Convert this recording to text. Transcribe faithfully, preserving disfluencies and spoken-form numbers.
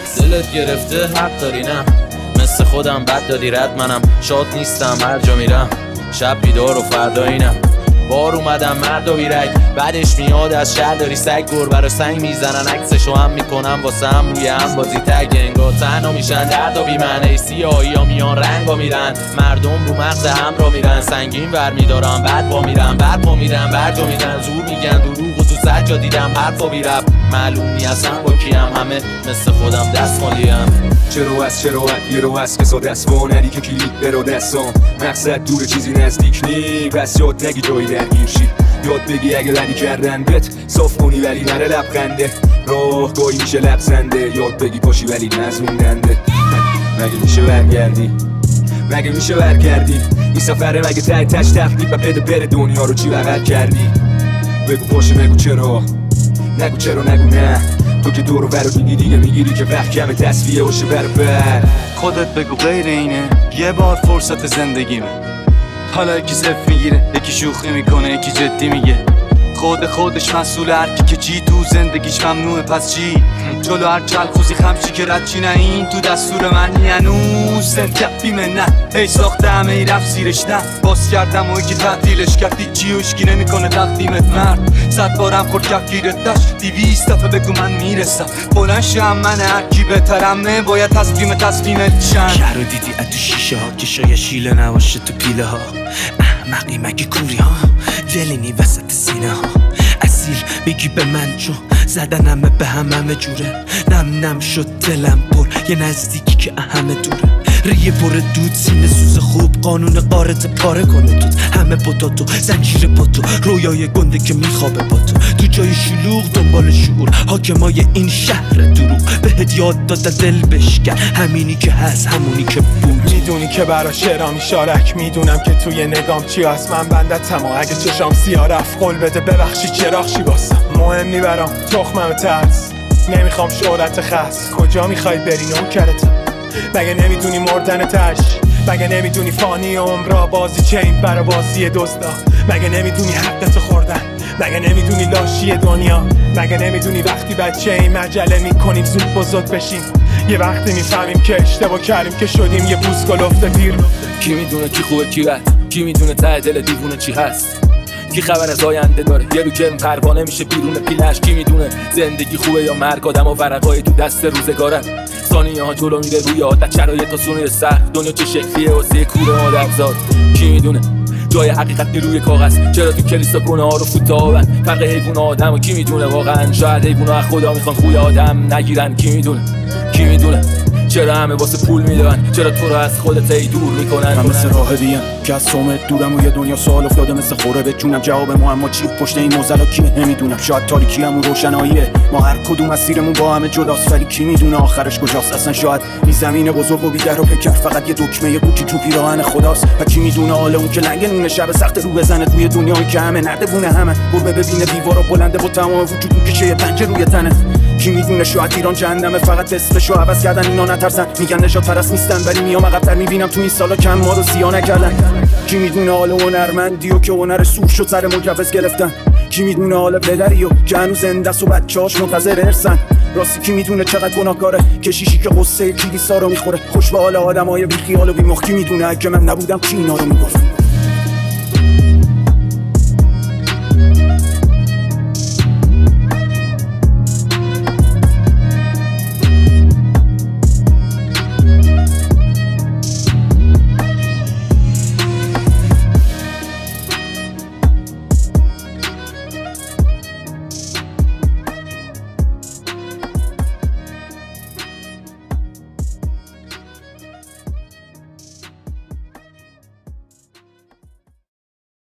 دلت گرفته حق داری نه، مثل خودم بد دادی رد، منم شاد نیستم هر جا میرم، شب بیدار و فردا اینم، بار اومدم مرد و بیرک، بعدش میاد از شهر داری سگ، گربه رو سنگ میزنن عکسشو هم میکنم واسه هم روی هم بازی تگ، انگار تنها میشن درد و بیمعنی، سیاهی ها میان رنگ ها میرن، مردم رو مغز هم را میرن، سنگین ور میدارم بعد با میرم برد با میرم برجا میرن، زور میگن دروغ و تو سر جا دیدم حرف و بیرب، معلوم نیستم با کیم، همه مثل خودم دست مالیم. چرا از چرا از یه رو از کسا دست با ندی که کلید برو دستان، مقصد دور چیزی نزدیک نی، پس یاد نگی جایی درگیر شی، یاد بگی اگه ردی کردن بت صاف کنی ولی نره لبخنده، راه گاهی میشه لبزنده، یاد بگی پاشی ولی نزموندنده. مگه میشه برگردی مگه میشه برگردی این سفره، مگه ته تش تخلیب و بده بره دنیا رو چی بغل کردی، بگو پاشه نگو چرا نگو چرا نگو نه، تو که دورو برو دیگی دیگه میگیری که وقت کمه تصفیه باشه بر بر، خودت بگو غیر اینه یه بار فرصت زندگیمه، حالا یکی صفر میگیره یکی شوخی میکنه یکی جدی میگه، خود خودش مسئول هرکی که چی تو زندگیش ممنوعه پس چی، جلو هر چلخوزی خمشی که رد چی نه، این تو دستور منی هنوز زندگیمه نه، ای ساخته همه ای رفت زیرش نه، باز کردم و یکی تعطیلش کرد هیچی وشکی نمیکنه تقدیمت مرد، صد بارم خورد کفگیرت داشت دیویست دفعه بگو من میرسم، بلند شم من هرکی بهترمه باید تصمیم تصمیمت شن، شهر رو دیدی از تو شیشه ها که شاید شیله نباشه تو پیله ها، احمقی مگه کوری ها دلینی وسط سینه ها، اصیل بگی به من چون زدنمه به هم همه جوره، نم نم شد دلم پر یه نزدیکی که همه دوره، ریه پر دود سینه سوز خوب قانون قارت پاره کنه توت، همه پتاتو زنجیر پاتو رویای گنده که میخوابه با تو، تو جای شلوغ دنبال شعور حاکمای این شهر دروغ، بهت یاد داده دل بشکن همینی که هست همونی که بود، میدونی که برا شعرام شارک، میدونم که توی نگام چی هست، من بندتم و اگه چشام سیاه رفت قول بده ببخشی چراغ چی واسم مهم نی برام تخمم ترس، نمیخوام شهرت خاص، کجا میخوای بری نوکرتم، مگه نمیدونی مردن تش، مگه نمیدونی فانی عمرا بازی چین برا بازی دزدا، مگه نمیدونی حقتو خوردن، مگه نمیدونی لاشی دنیا، مگه نمیدونی وقتی بچه این مجله میکنیم زود بزرگ بشیم، یه وقتی میفهمیم که اشتباه کردیم که شدیم یه بوسگل افته پیر. کی میدونه کی خوبه کی بد، کی میدونه ته دل دیوونه چی هست، کی خبر از آینده داره یه رو که پروانه میشه بیرون پیلش، کی میدونه زندگی خوبه یا مرگ، آدم و ورقای تو دست روزگاره، ثانیه ها جلو میره روی عادت، شرایط تا سونه سخت، دنیا چه شکلیه واسه کوره عادت زاد، کی میدونه جای حقیقت روی کاغذ، چرا تو کلیسا گناه ها رو فوتابن، فرق حیوان آدم و کی میدونه واقعا، شاید حیوان ها خدا میخوان خوی آدم نگیرن، کی میدونه کی میدونه چرا همه واسه پول میدون، چرا تو رو از خودت ای دور میکنن، من مثل راهبیم که از سومت دورم و یه دنیا سوال افتاده مثل خوره به جونم، جواب معما چی پشت این موزلا کیه نمیدونم، شاید تاریکی همون روشناییه، ما هر کدوم مسیرمون با همه جداست ولی کی میدونه آخرش کجاست، اصلا شاید این زمین بزرگ و بی در و پیکر فقط یه دکمه یه کوچی تو پیراهن خداست، و کی میدونه حال اون که لنگ نونه شب سخت رو بزنه توی دنیایی که همه نردبونه همه گربه ببینه دیوارا بلنده با تمام وجود میکشه یه پنجه روی تنه، کی میدونه شاید ایران جهنمه فقط اسمشو عوض کردن اینا نترسن، میگن نجات پرست نیستن ولی میام عقب‌تر میبینم تو این سالا کم ما رو سیا نکردن، کی میدونه حال هنرمندی و که هنر سوخ شد سر مجوز گرفتن، کی میدونه حال پدری و که هنوز زنده است و بچه‌هاش منتظر ارثن، راستی کی میدونه چقدر گناهکاره کشیشی که قصه کلیسا رو میخوره، خوش به حال آدمای بی خیال و بی مخ، کی میدونه اگه من نبودم کی اینا رو میگفت.